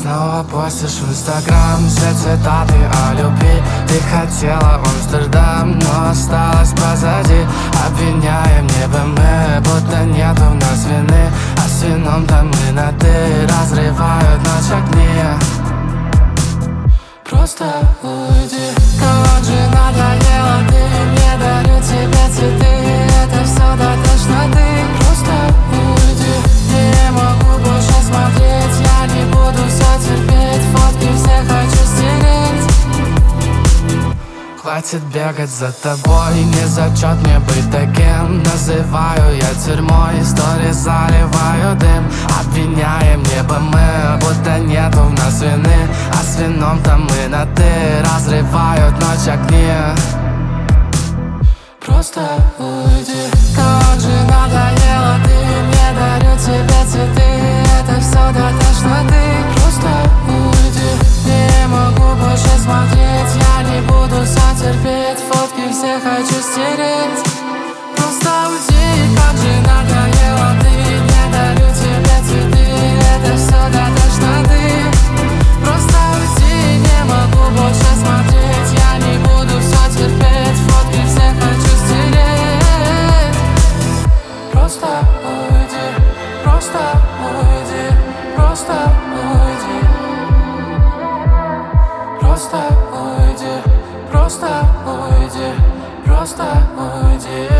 Снова постишь в Инстаграм все цитаты о любви. Ты хотела в Амстердам, но осталась позади. Обвиняем небо мы, будто нету в нас вины. А с вином-то мы на «ты», разрывают ночь огни. Просто уйди. Кого же надоело, ты не дарю тебе цветы. Это все до тошноты. Просто уйди. Не могу больше смотреть, я не буду все терпеть. Фотки все хочу стереть. Хватит бегать за тобой, не зачет мне быть таким. Называю я тюрьмой, истории заливаю дым. Обвиняем небо мы, будто нету в нас вины. А с вином-то мы на «ты», разрывают ночь огни. Просто уйди. Кого же надоело, ты не дарю тебе цветы. Это все до тошноты. Просто уйди. Не могу больше смотреть, я не буду все терпеть. Фотки все хочу стереть. Просто уйди. Как же надоело, ты не дарю тебе цветы. Это все до тошноты. Просто уйди. Не могу больше смотреть, я не буду все терпеть. Фотки все хочу стереть. Просто уйди. Просто уйди. Просто уйди. Просто уйди. Просто уйди. Просто уйди.